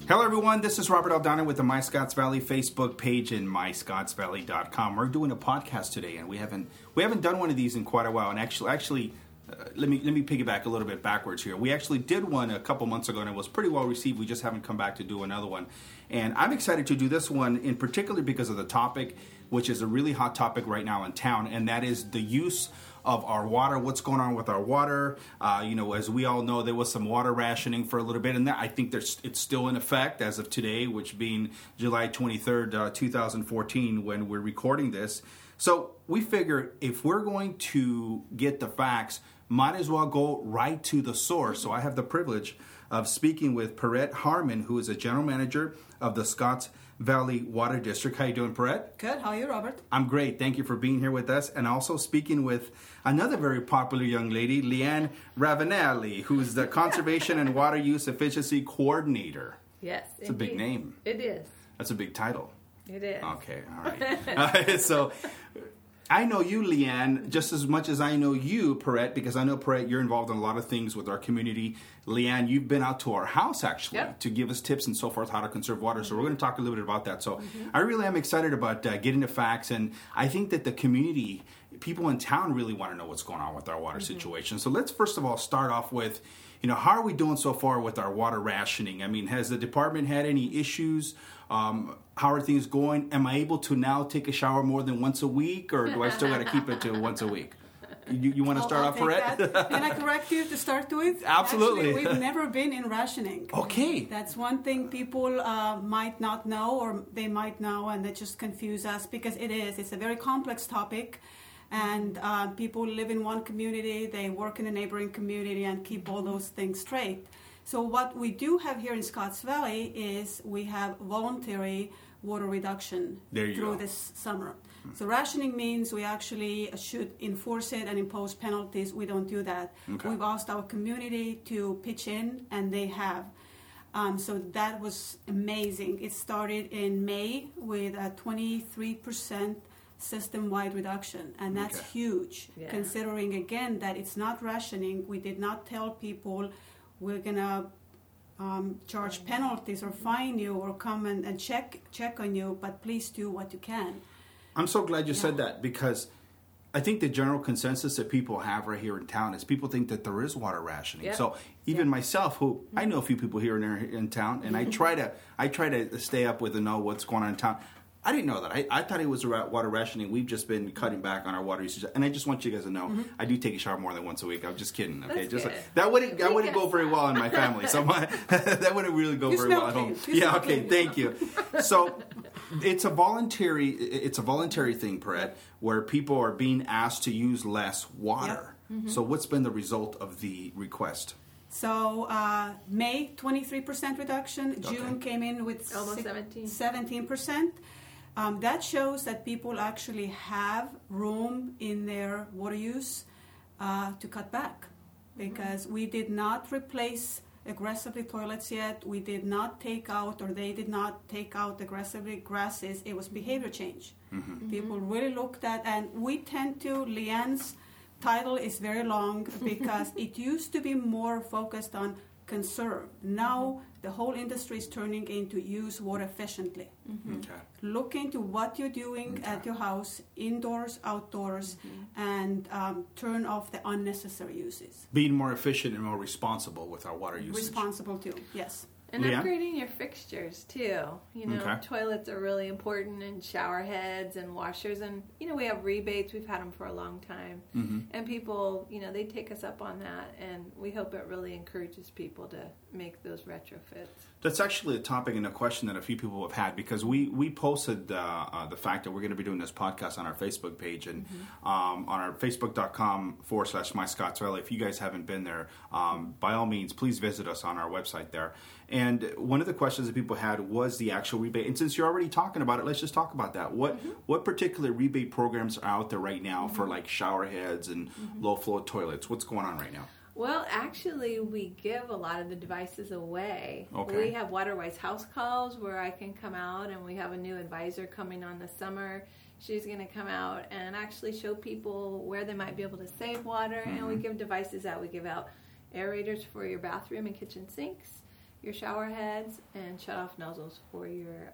Hello everyone, this is Robert Aldana with the My Scotts Valley Facebook page and myscottsvalley.com. We're doing a podcast today, and we haven't done one of these in quite a while. And actually, let me piggyback a little bit backwards here. We actually did one a couple months ago, and it was pretty well received. We just haven't come back to do another one. And I'm excited to do this one in particular because of the topic, which is a really hot topic right now in town, and that is the use of our water. What's going on with our water? As we all know, there was some water rationing for a little bit, and I think it's still in effect as of today, which being July 23rd, 2014, when we're recording this. So we figure if we're going to get the facts, might as well go right to the source. So I have the privilege of speaking with Perrette Harmon, who is a general manager of the Scotts Valley Water District. How you doing, Perrette? Good. How are you, Robert? I'm great. Thank you for being here with us. And also speaking with another very popular young lady, Leanne Ravenelli, who's the Conservation and Water Use Efficiency Coordinator. Yes, it's a big name. It is. That's a big title. It is. Okay, all right. So I know you, Leanne, just as much as I know you, Perrette, because I know, Perrette, you're involved in a lot of things with our community. Leanne, you've been out to our house, actually, to give us tips and so forth, how to conserve water. Mm-hmm. So we're going to talk a little bit about that. So I really am excited about getting the facts, and I think that the community, people in town really want to know what's going on with our water situation. So let's first of all start off with, how are we doing so far with our water rationing? I mean, has the department had any issues? How are things going? Am I able to now take a shower more than once a week, or do I still got to keep it to once a week? You want to start off, Perrette? Can I correct you to start with? Absolutely. Actually, we've never been in rationing. Okay. That's one thing people might not know, or they might know, and that just confuse us, because it's a very complex topic. And people live in one community, they work in a neighboring community, and keep all those things straight. So what we do have here in Scotts Valley is we have voluntary water reduction through this summer. So rationing means we actually should enforce it and impose penalties. We don't do that. Okay. We've asked our community to pitch in, and they have. So that was amazing. It started in May with a 23% system-wide reduction, and that's huge, considering, again, that it's not rationing. We did not tell people we're going to charge penalties or fine you or come and check on you, but please do what you can. I'm so glad you said that, because I think the general consensus that people have right here in town is people think that there is water rationing. Yep. So even myself, who I know a few people here in town, and I try to stay up with and know what's going on in town. I didn't know that. I thought it was about water rationing. We've just been cutting back on our water usage, and I just want you guys to know I do take a shower more than once a week. I'm just kidding. Okay, that wouldn't go very well in my family. So that wouldn't really go very well at home. Yeah. Okay. Thank you. So it's a voluntary thing, Perrette, where people are being asked to use less water. Yep. Mm-hmm. So what's been the result of the request? So May, 23% reduction. June came in with almost 17%. That shows that people actually have room in their water use to cut back, because we did not replace aggressively toilets yet. We did not take out, or they did not take out aggressively grasses. It was behavior change. Mm-hmm. People really looked at, and we tend to, Leanne's title is very long because it used to be more focused on conserve. Now the whole industry is turning into use water efficiently. Mm-hmm. Okay. Look into what you're doing at your house, indoors, outdoors, and turn off the unnecessary uses. Being more efficient and more responsible with our water usage. Responsible too, yes. And upgrading your fixtures too. Toilets are really important, and shower heads and washers, and we have rebates. We've had them for a long time, and people, they take us up on that, and we hope it really encourages people to make those retrofits. That's actually a topic and a question that a few people have had, because we posted the fact that we're going to be doing this podcast on our Facebook page, and on our facebook.com/MyScottsValley. If you guys haven't been there, by all means, please visit us on our website there. And one of the questions that people had was the actual rebate. And since you're already talking about it, let's just talk about that. What particular rebate programs are out there right now for like shower heads and low flow toilets? What's going on right now? Well, actually, we give a lot of the devices away. Okay. We have WaterWise house calls where I can come out, and we have a new advisor coming on this summer. She's going to come out and actually show people where they might be able to save water, and we give devices out. We give out aerators for your bathroom and kitchen sinks. your shower heads and shut-off nozzles for your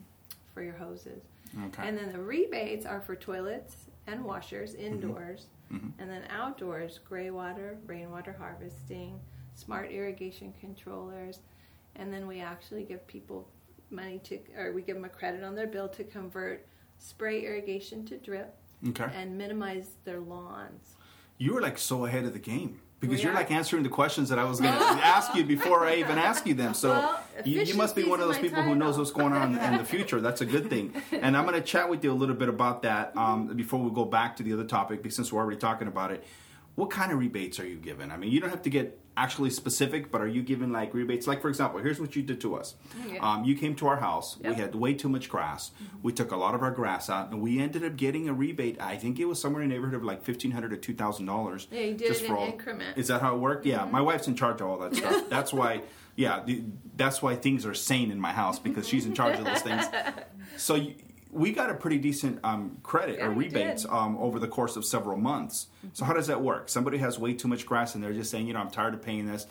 hoses. Okay. And then the rebates are for toilets and washers indoors. Mm-hmm. And then outdoors, gray water, rainwater harvesting, smart irrigation controllers. And then we actually give people money we give them a credit on their bill to convert spray irrigation to drip. Okay. And minimize their lawns. You were like so ahead of the game. Because you're like answering the questions that I was going to ask you before I even ask you them. So you must be one of those people who knows what's going on in the future. That's a good thing. And I'm going to chat with you a little bit about that before we go back to the other topic, because since we're already talking about it. What kind of rebates are you giving? I mean, you don't have to get actually specific, but are you giving like rebates? Like, for example, here's what you did to us. Yeah. You came to our house. Yep. We had way too much grass. Mm-hmm. We took a lot of our grass out, and we ended up getting a rebate. I think it was somewhere in the neighborhood of like $1,500 to $2,000. Yeah, you did it in increments. Is that how it worked? Yeah, my wife's in charge of all that stuff. That's why. Yeah, that's why things are sane in my house, because she's in charge of those things. So we got a pretty decent credit or rebates over the course of several months. Mm-hmm. So how does that work? Somebody has way too much grass and they're just saying, I'm tired of paying this,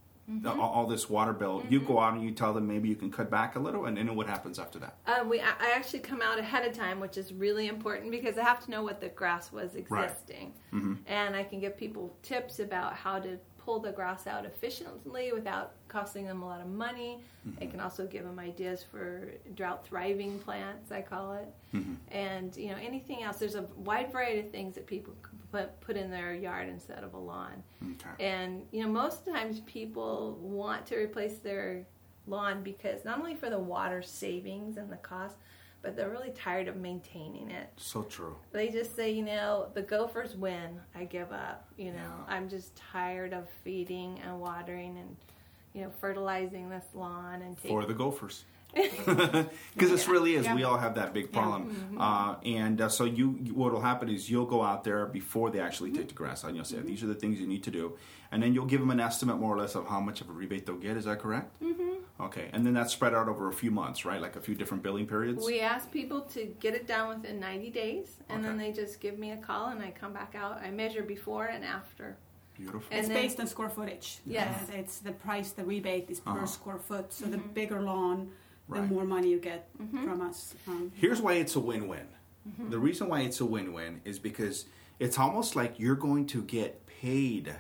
all this water bill. Mm-hmm. You go out and you tell them maybe you can cut back a little, and then what happens after that? I actually come out ahead of time, which is really important because I have to know what the grass was existing. Right. Mm-hmm. And I can give people tips about how to pull the grass out efficiently without costing them a lot of money. Mm-hmm. I can also give them ideas for drought thriving plants, I call it. Mm-hmm. And anything else. There's a wide variety of things that people can put in their yard instead of a lawn. Okay. And most of the times people want to replace their lawn because not only for the water savings and the cost, but they're really tired of maintaining it. So true. They just say, the Gophers win. I give up. I'm just tired of feeding and watering and, fertilizing this lawn and for the Gophers. Because this really is. Yeah. We all have that big problem. Yeah. Mm-hmm. So what will happen is you'll go out there before they actually take the grass out, and you'll say, these are the things you need to do. And then you'll give them an estimate more or less of how much of a rebate they'll get. Is that correct? Mm-hmm. Okay. And then that's spread out over a few months, right? Like a few different billing periods? We ask people to get it done within 90 days, and then they just give me a call, and I come back out. I measure before and after. Beautiful. It's based on square footage. Yes. It's the price, the rebate is per square foot. So the bigger lawn, the more money you get from us. Here's why it's a win-win. Mm-hmm. The reason why it's a win-win is because it's almost like you're going to get paid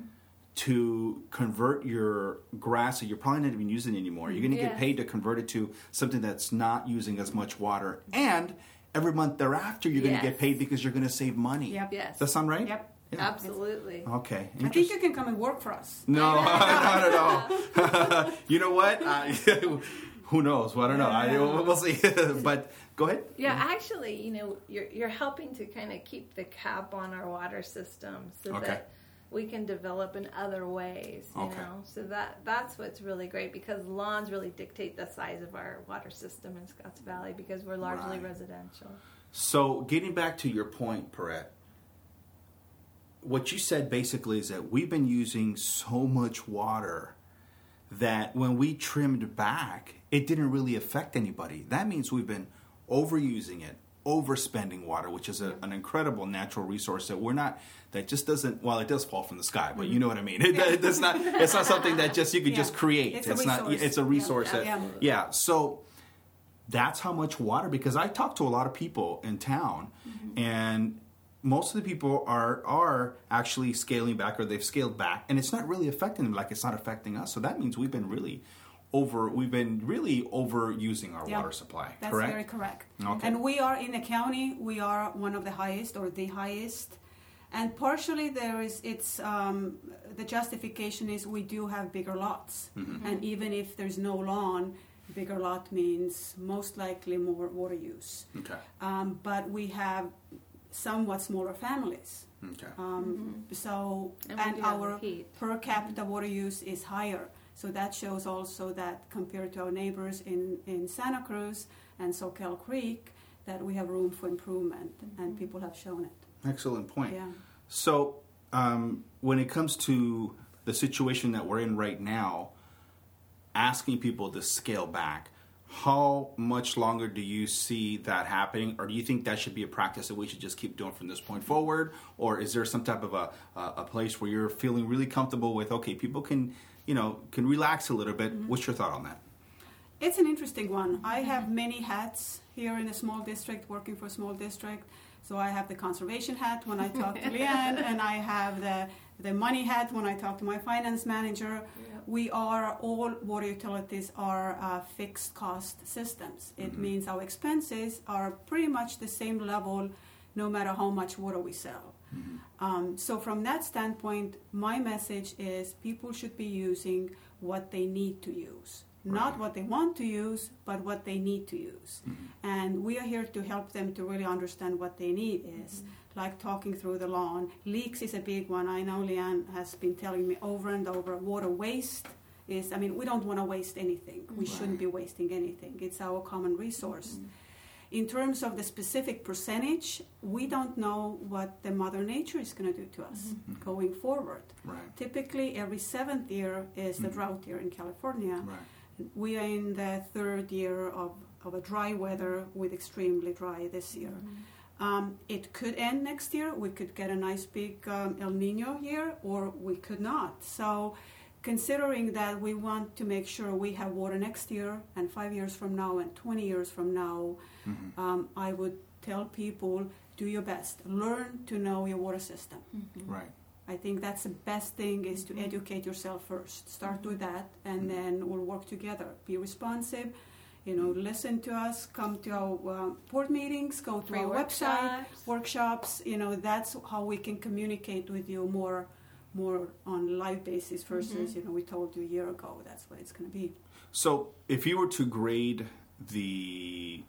to convert your grass that you're probably not even using anymore. You're going to get paid to convert it to something that's not using as much water. And every month thereafter, you're going to get paid because you're going to save money. Yep. Yes. Does that sound right? Yep. Yeah. Absolutely. Okay. I think you can come and work for us. No, not at all. You know what? Who knows? Well, I don't know. We'll see. But go ahead. Yeah, actually, you're helping to kind of keep the cap on our water system so that we can develop in other ways. You know, so that's what's really great, because lawns really dictate the size of our water system in Scotts Valley because we're largely residential. So, getting back to your point, Perrette, what you said basically is that we've been using so much water that when we trimmed back, it didn't really affect anybody. That means we've been overusing it, overspending water, which is an incredible natural resource that just doesn't, well, it does fall from the sky, but you know what I mean. It's not something that just you could just create. It's a resource. So that's how much water, because I talk to a lot of people in town, and most of the people are actually scaling back, or they've scaled back, and it's not really affecting them like it's not affecting us. So that means we've been really overusing our water supply. That's correct? Very correct. Okay. And we are in the county. We are one of the highest, or the highest. And partially the justification is we do have bigger lots, and even if there's no lawn, bigger lot means most likely more water use. Okay. But we have somewhat smaller families. Okay. So and our per capita water use is higher. So that shows also that compared to our neighbors in Santa Cruz and Soquel Creek, that we have room for improvement, and people have shown it. Excellent point. Yeah. So when it comes to the situation that we're in right now, asking people to scale back, how much longer do you see that happening? Or do you think that should be a practice that we should just keep doing from this point forward? Or is there some type of a place where you're feeling really comfortable with, okay, people can relax a little bit? What's your thought on that? It's an interesting one. I have many hats here in a small district, working for a small district. So I have the conservation hat when I talk to Leanne, and I have the money hat when I talk to my finance manager. Yep. All water utilities are fixed cost systems. It means our expenses are pretty much the same level no matter how much water we sell. So from that standpoint, my message is people should be using what they need to use. Right. Not what they want to use, but what they need to use. And we are here to help them to really understand what they need is, like talking through the lawn. Leaks is a big one. I know Leanne has been telling me over and over, water waste is, we don't want to waste anything. We shouldn't be wasting anything. It's our common resource. In terms of the specific percentage, we don't know what the Mother Nature is going to do to us going forward. Right. Typically, every 7th year is the drought year in California. Right. We are in the 3rd year of a dry weather with extremely dry this year. It could end next year. We could get a nice big El Nino year, or we could not. So considering that we want to make sure we have water next year and 5 years from now and 20 years from now, I would tell people, do your best. Learn to know your water system. Right. I think that's the best thing is to educate yourself first. Start with that, and then we'll work together. Be responsive, listen to us, come to our board meetings, go to our website, workshops. That's how we can communicate with you more on live basis versus, we told you a year ago. That's what it's going to be. So if you were to grade the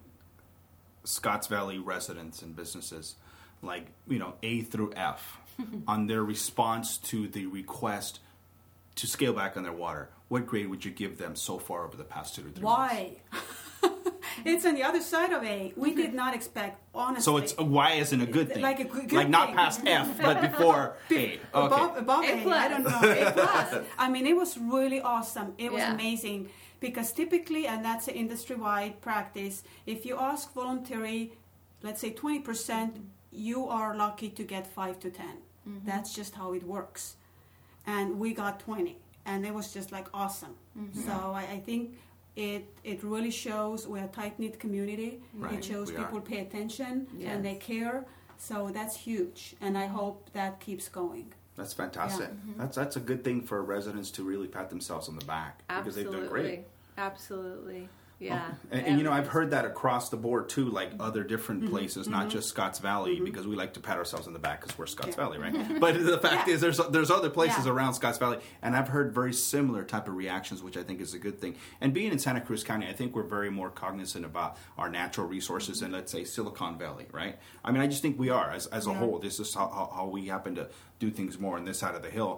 Scotts Valley residents and businesses, like, A through F, on their response to the request to scale back on their water, what grade would you give them so far over the past 2 to 3 Why? months? It's on the other side of A. We did not expect, honestly. So it's Y isn't a good thing. Like a good like not thing. Past F, but before A. Okay. Above A. I don't know. A plus. It was really awesome. It was amazing. Because typically, and that's an industry-wide practice, if you ask voluntary, let's say 20%, you are lucky to get 5 to 10. That's just how it works. And we got 20. And it was just like awesome. So I think it really shows we're a tight-knit community. Right. It shows people pay attention and they care. So that's huge. And I hope that keeps going. That's fantastic. Yeah. That's a good thing for residents to really pat themselves on the back. Because they've done great. Absolutely. Yeah. And I've heard that across the board too, like other different places, not just Scotts Valley, because we like to pat ourselves on the back because we're Scotts Valley, right? But the fact is there's other places around Scotts Valley, and I've heard very similar type of reactions, which I think is a good thing. And being in Santa Cruz County, I think we're very more cognizant about our natural resources than, let's say, Silicon Valley, right? I just think we are as a whole. This is how we happen to do things more on this side of the hill.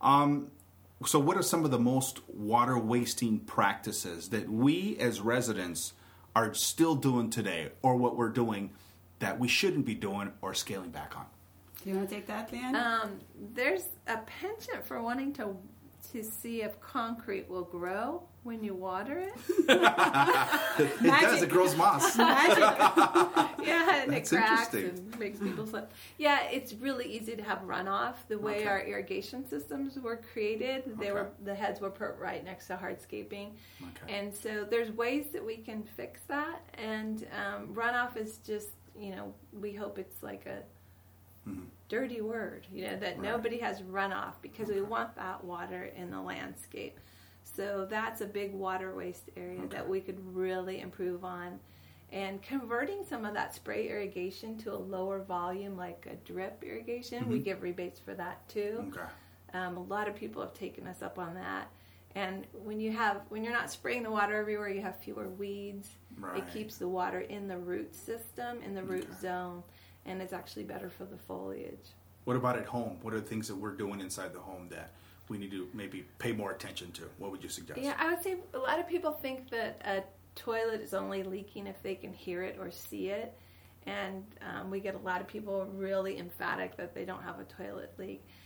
So what are some of the most water wasting practices that we as residents are still doing today, or what we're doing that we shouldn't be doing or scaling back on? Do you want to take that, Leanne? There's a penchant for wanting to see if concrete will grow when you water it. It does. It grows moss. Magic. And it cracks and makes people slip. Yeah, it's really easy to have runoff. The way our irrigation systems were created, the heads were put right next to hardscaping. Okay. And so there's ways that we can fix that. And runoff is just, we hope it's like a dirty word, that nobody has runoff because we want that water in the landscape. So that's a big water waste area that we could really improve on. And converting some of that spray irrigation to a lower volume, like a drip irrigation, we give rebates for that too. Okay. A lot of people have taken us up on that. And when you're not spraying the water everywhere, you have fewer weeds. Right. It keeps the water in the root system, in the root zone, and it's actually better for the foliage. What about at home? What are the things that we're doing inside the home that we need to maybe pay more attention to? What would you suggest? Yeah, I would say a lot of people think that a toilet is only leaking if they can hear it or see it. And we get a lot of people really emphatic that they don't have a toilet leak.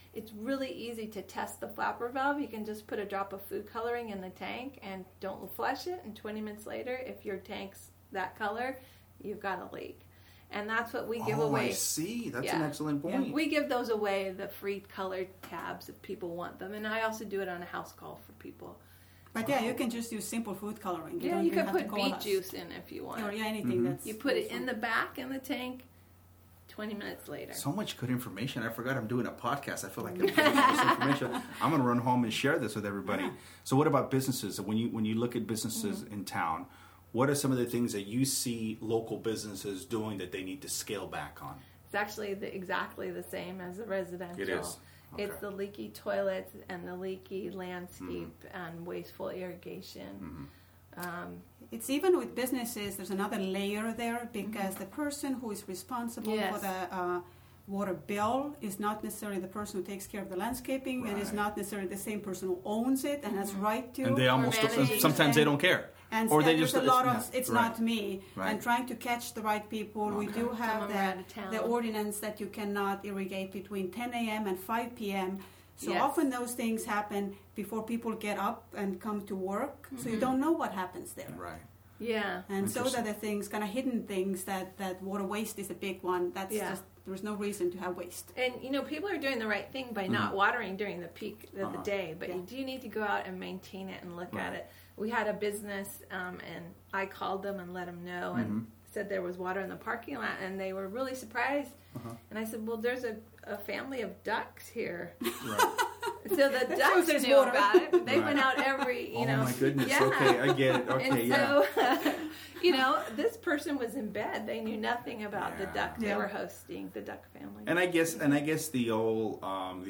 It's really easy to test the flapper valve. You can just put a drop of food coloring in the tank and don't flush it. And 20 minutes later, if your tank's that color, you've got a leak. And that's what we give away. Oh, I see. That's an excellent point. Yeah. We give those away, the free colored tabs, if people want them. And I also do it on a house call for people. But you can just use simple food coloring. You can put beet juice in if you want. Or anything that's... You put it in the back in the tank, 20 minutes later. So much good information. I forgot I'm doing a podcast. I feel like I'm giving this information. I'm going to run home and share this with everybody. Yeah. So what about businesses? When you look at businesses in town, what are some of the things that you see local businesses doing that they need to scale back on? It's actually exactly the same as the residential. It is. Okay. It's the leaky toilets and the leaky landscape and wasteful irrigation. It's even with businesses, there's another layer there because the person who is responsible for the water bill is not necessarily the person who takes care of the landscaping and is not necessarily the same person who owns it and has right to. And they almost, sometimes they don't care. And or they just a lot of it's not me. Right. And trying to catch the right people. Okay. We do have the ordinance that you cannot irrigate between 10 a.m. and 5 p.m. So often those things happen before people get up and come to work. So you don't know what happens there. Right. Yeah. And those are the things, kind of hidden things that water waste is a big one. That's just, there's no reason to have waste. And, people are doing the right thing by not watering during the peak of the day. But you do need to go out and maintain it and look at it. We had a business, and I called them and let them know and said there was water in the parking lot, and they were really surprised. And I said, well, there's a family of ducks here. Right. So the ducks knew about it. They went out every, Oh, my goodness. Yeah. Okay, I get it. Okay, and so, this person was in bed. They knew nothing about the duck they were hosting, the duck family. And I guess the old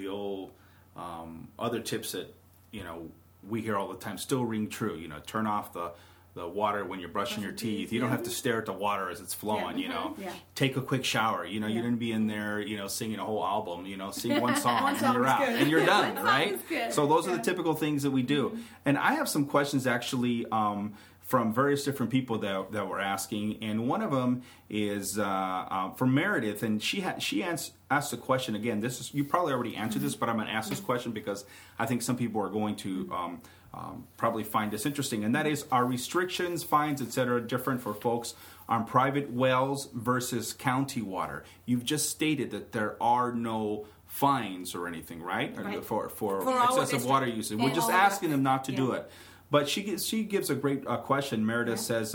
other tips that, we hear all the time still ring true. Turn off the water when you're brushing your teeth. You don't have to stare at the water as it's flowing, Take a quick shower. You didn't be in there, singing a whole album, sing one song and you're out. And you're done, right? So those are the typical things that we do. And I have some questions actually from various different people that were asking. And one of them is from Meredith, and she asked a question. Again, you probably already answered this, but I'm going to ask this question because I think some people are going to probably find this interesting, and that is, are restrictions, fines, etc. different for folks on private wells versus county water? You've just stated that there are no fines or anything, right? For excessive water usage. We're just asking them not to do it. But she gives a great question. Meredith says,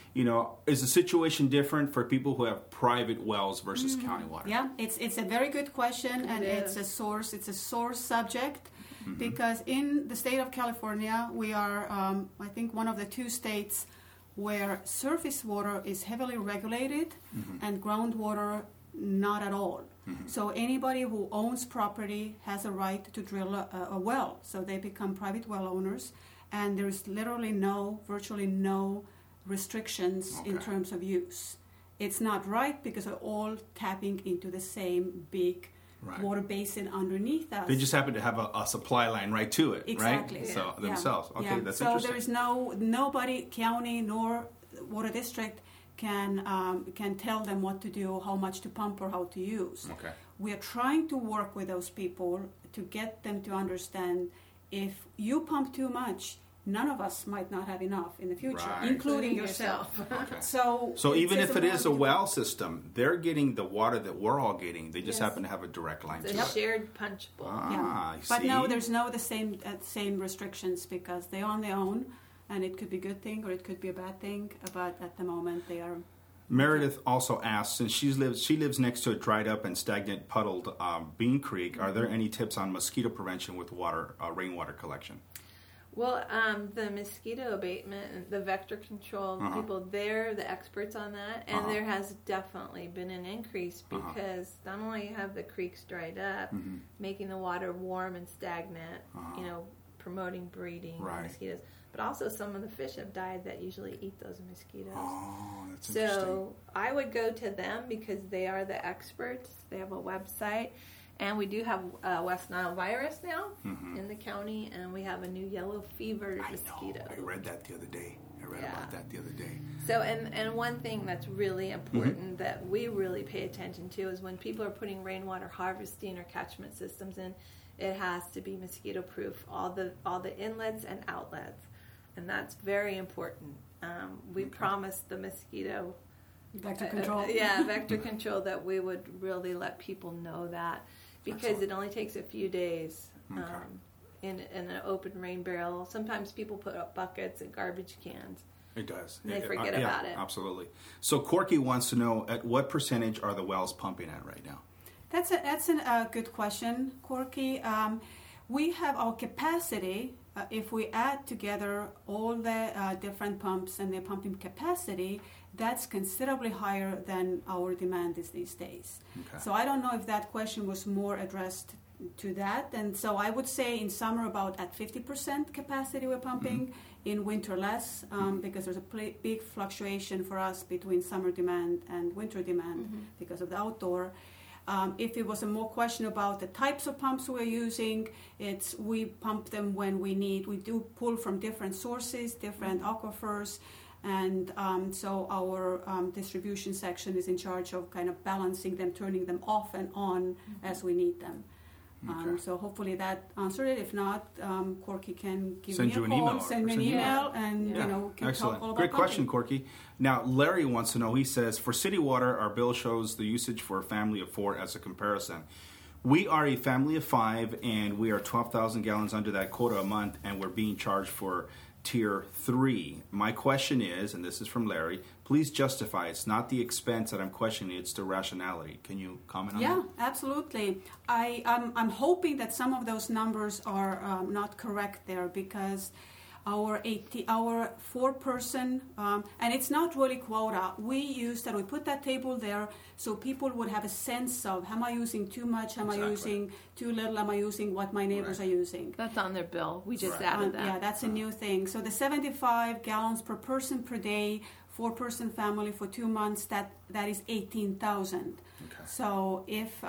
is the situation different for people who have private wells versus county water? Yeah, it's a very good question, and it's a source subject. Because in the state of California, we are, I think, one of the two states where surface water is heavily regulated and groundwater not at all. So anybody who owns property has a right to drill a well. So they become private well owners, and there's literally virtually no restrictions in terms of use. It's not right because they're all tapping into the same big water basin underneath us. They just happen to have a supply line right to it, exactly. right? So themselves. Okay, that's so interesting. So there's nobody, county nor water district can tell them what to do, how much to pump or how to use. Okay. We are trying to work with those people to get them to understand if you pump too much, none of us might not have enough in the future, including yourself. Okay. So even if it is a well system, they're getting the water that we're all getting. They just happen to have a direct line to it. It's a shared punch bowl. But no, there's the same restrictions because they're on their own, and it could be a good thing or it could be a bad thing. But at the moment, they are. Meredith also asks, since she lives next to a dried up and stagnant puddled Bean Creek, are there any tips on mosquito prevention with rainwater collection? Well, the mosquito abatement and the vector control people, they're the experts on that. And there has definitely been an increase because not only have the creeks dried up, making the water warm and stagnant, promoting breeding of mosquitoes, but also some of the fish have died that usually eat those mosquitoes. Oh, that's interesting. So I would go to them because they are the experts. They have a website. And we do have West Nile virus now in the county, and we have a new yellow fever mosquito. I read that the other day. About that the other day. So, and one thing that's really important that we really pay attention to is when people are putting rainwater harvesting or catchment systems in, it has to be mosquito proof, all the inlets and outlets, and that's very important. We promised the mosquito vector control. Vector control, that we would really let people know that, because it only takes a few days. In an open rain barrel. Sometimes people put up buckets and garbage cans. It does. And they forget about it. Absolutely. So Corky wants to know, at what percentage are the wells pumping at right now? That's a good question, Corky. We have our capacity. If we add together all the different pumps and their pumping capacity, that's considerably higher than our demand is these days. Okay. So I don't know if that question was more addressed to that, and so I would say in summer about at 50% capacity we're pumping, in winter less, because there's a big fluctuation for us between summer demand and winter demand because of the outdoor. If it was a more question about the types of pumps we're using, we pump them when we need. We do pull from different sources, different aquifers, and so our distribution section is in charge of kind of balancing them, turning them off and on as we need them. So hopefully that answered it. If not, Corky can give me a call, send me an email, and can talk all about Great question, Corky. Now, Larry wants to know, he says, for city water, our bill shows the usage for a family of 4 as a comparison. We are a family of 5, and we are 12,000 gallons under that quota a month, and we're being charged for Tier 3. My question is, and this is from Larry, please justify. It's not the expense that I'm questioning, it's the rationality. Can you comment on that? Yeah, absolutely. I'm hoping that some of those numbers are not correct there, because our 4-person, and it's not really quota. We put that table there so people would have a sense of, am I using too much, am I using too little, am I using what my neighbors are using. That's on their bill. We just added that. Yeah, that's a new thing. So the 75 gallons per person per day, 4-person family for 2 months, that is 18,000. Okay. So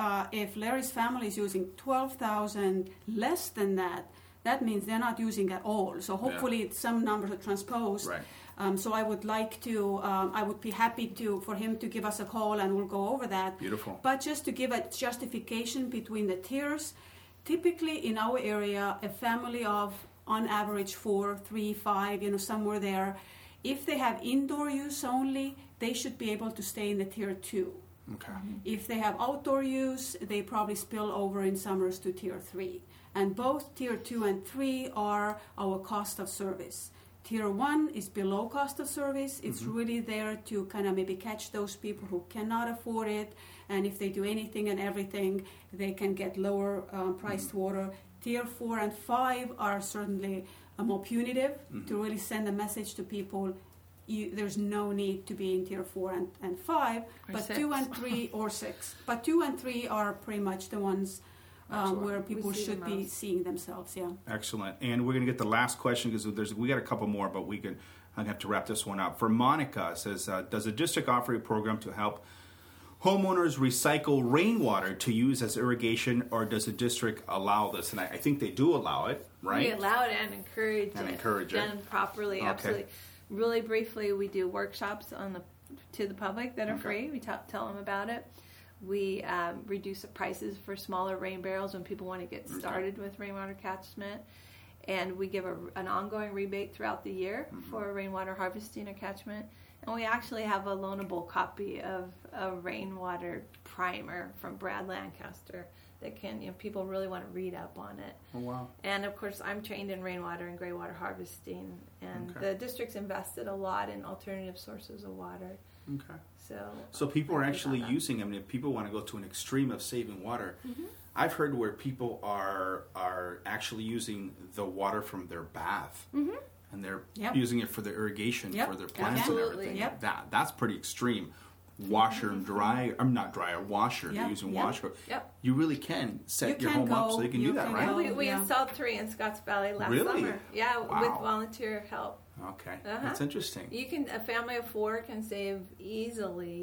if Larry's family is using 12,000 less than that, that means they're not using at all. So hopefully some numbers are transposed. Right. So I would like to, I would be happy for him to give us a call, and we'll go over that. Beautiful. But just to give a justification between the tiers, typically in our area, a family of on average 4, 3, 5, somewhere there, if they have indoor use only, they should be able to stay in the Tier 2. Okay. If they have outdoor use, they probably spill over in summers to Tier 3. And both Tier 2 and 3 are our cost of service. Tier 1 is below cost of service. It's really there to kind of maybe catch those people who cannot afford it. And if they do anything and everything, they can get lower priced water. Tier 4 and 5 are certainly more punitive to really send a message to people. There's no need to be in Tier 4 and 5, but 2 and 3 or 6. But 2 and 3 are pretty much the ones where people should be seeing themselves. Yeah. Excellent. And we're going to get the last question because we got a couple more, but I have to wrap this one up. For Monica, it says, does the district offer a program to help homeowners recycle rainwater to use as irrigation, or does the district allow this? And I think they do allow it, right? We allow it and encourage it. Done properly, okay. Absolutely. Really briefly, we do workshops to the public that are free. We tell them about it. We reduce the prices for smaller rain barrels when people want to get started with rainwater catchment. And we give an ongoing rebate throughout the year for rainwater harvesting or catchment. And we actually have a loanable copy of a rainwater primer from Brad Lancaster that people really want to read up on it. Oh, wow. And, of course, I'm trained in rainwater and graywater harvesting. And the district's invested a lot in alternative sources of water. Okay. So people are actually using them. If people want to go to an extreme of saving water, I've heard where people are actually using the water from their bath. And they're using it for the irrigation for their plants and everything. That's pretty extreme. Washer and dry. I'm not dryer, washer. They're using washer. You really can set your home up so they can do that, right? We installed 3 in Scotts Valley last summer. Yeah, with volunteer help. Okay, that's interesting. A family of 4 can save easily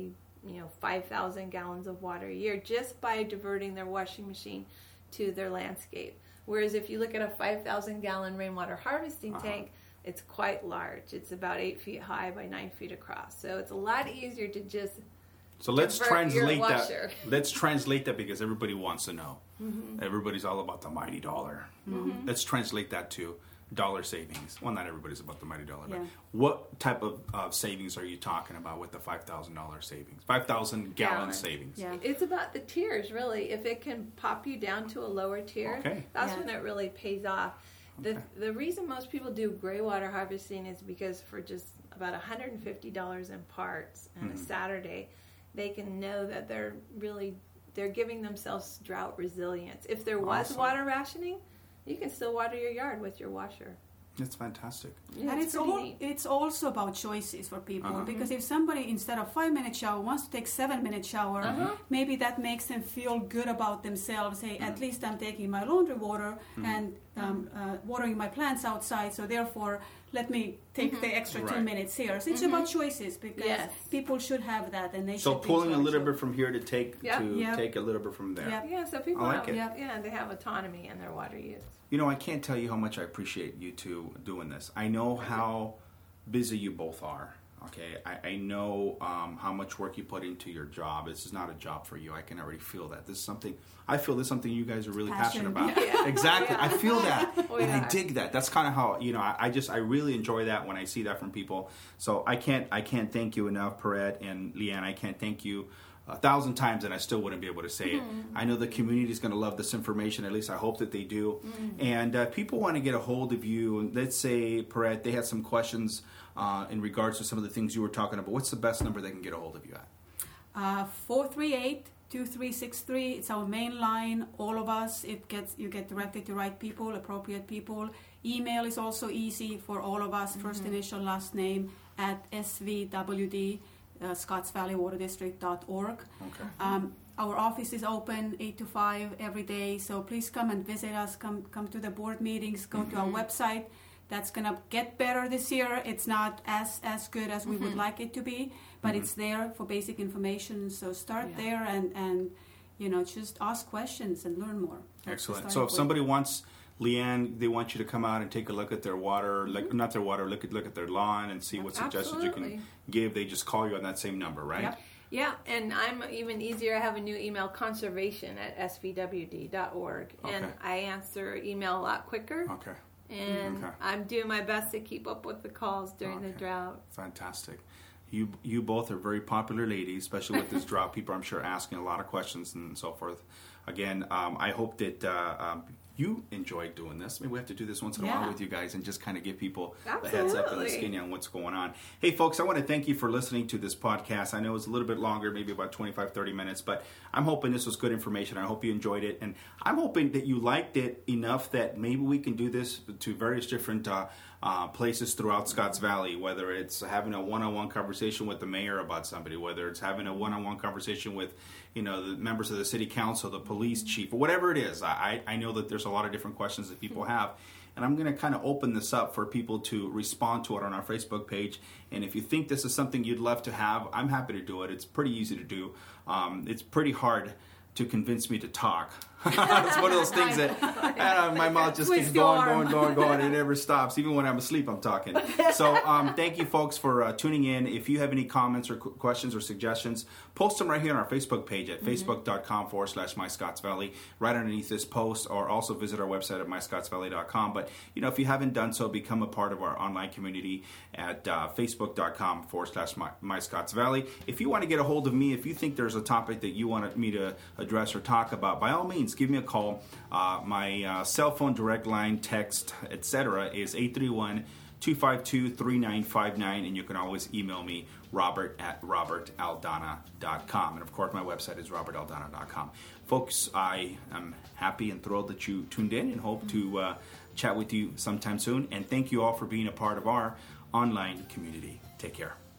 5,000 gallons of water a year just by diverting their washing machine to their landscape. Whereas if you look at a 5,000 gallon rainwater harvesting tank, it's quite large. It's about 8 feet high by 9 feet across. So it's a lot easier to just let's translate that. Let's translate that because everybody wants to know. Mm-hmm. Everybody's all about the mighty dollar. Mm-hmm. Let's translate that to dollar savings. Well, not everybody's about the mighty dollar, but what type of savings are you talking about with the $5,000 savings? 5,000 gallon savings. Yeah. It's about the tiers, really. If it can pop you down to a lower tier, that's when it really pays off. The reason most people do gray water harvesting is because for just about $150 in parts on a Saturday, they can know that they're giving themselves drought resilience. If there was water rationing, you can still water your yard with your washer. That's fantastic. Yeah, and it's also about choices for people because if somebody instead of 5-minute shower wants to take 7-minute shower, maybe that makes them feel good about themselves. Hey, at least I'm taking my laundry water and watering my plants outside, so therefore let me take the extra 2 minutes here. So it's about choices because people should have that, and they should. So pulling a little bit from here to take take a little bit from there. Yeah, so people they have autonomy in their water use. I can't tell you how much I appreciate you two doing this. I know how busy you both are. Okay, I know how much work you put into your job. This is not a job for you. I can already feel that. This is something you guys are really passionate about. Yeah. Exactly. I feel that, I dig that. That's kind of how I really enjoy that when I see that from people. So I can't thank you enough, Perrette and Leanne. I can't thank you 1,000 times, and I still wouldn't be able to say it. I know the community is going to love this information. At least I hope that they do. And people want to get a hold of you. Let's say, Perrette, they had some questions in regards to some of the things you were talking about. What's the best number they can get a hold of you at? 438-2363. It's our main line. All of us. You get directed to right people, appropriate people. Email is also easy for all of us. First initial, last name at svwd. ScottsValleyWaterDistrict.org. Okay. Our office is open 8 to 5 every day, so please come and visit us. Come to the board meetings. Go to our website. That's going to get better this year. It's not as good as we would like it to be, but it's there for basic information. So start there and just ask questions and learn more. Excellent. So if somebody wants Leanne, they want you to come out and take a look at their water, not their water, look at their lawn and see what suggestions you can give. They just call you on that same number, right? Yep. Yeah, and I'm even easier. I have a new email, conservation@svwd.org, and I answer email a lot quicker. Okay. And I'm doing my best to keep up with the calls during the drought. Fantastic. You both are very popular ladies, especially with this drought. People, I'm sure, asking a lot of questions and so forth. Again, I hope that you enjoyed doing this. Maybe we have to do this once in a while with you guys and just kind of give people the heads up and the skinny on what's going on. Hey, folks, I want to thank you for listening to this podcast. I know it's a little bit longer, maybe about 25, 30 minutes, but I'm hoping this was good information. I hope you enjoyed it. And I'm hoping that you liked it enough that maybe we can do this to various different places throughout Scotts Valley, whether it's having a one-on-one conversation with the mayor about somebody, whether it's having a one-on-one conversation with the members of the city council, the police chief, or whatever it is. I know that there's a lot of different questions that people have, and I'm going to kind of open this up for people to respond to it on our Facebook page. And if you think this is something you'd love to have, I'm happy to do it. It's pretty easy to do. It's pretty hard to convince me to talk. It's one of those things that my mouth just keeps going. It never stops. Even when I'm asleep, I'm talking. So thank you, folks, for tuning in. If you have any comments or questions or suggestions, post them right here on our Facebook page at facebook.com/MyScottsValley, right underneath this post, or also visit our website at MyScottsValley.com. But, if you haven't done so, become a part of our online community at facebook.com/MyScottsValley. If you want to get a hold of me, if you think there's a topic that you want me to address or talk about, by all means, give me a call. My cell phone direct line, text, etc. is 831-252-3959, and you can always email me, robert@robertaldana.com. And of course, my website is robertaldana.com. Folks, I am happy and thrilled that you tuned in and hope to chat with you sometime soon. And thank you all for being a part of our online community. Take care.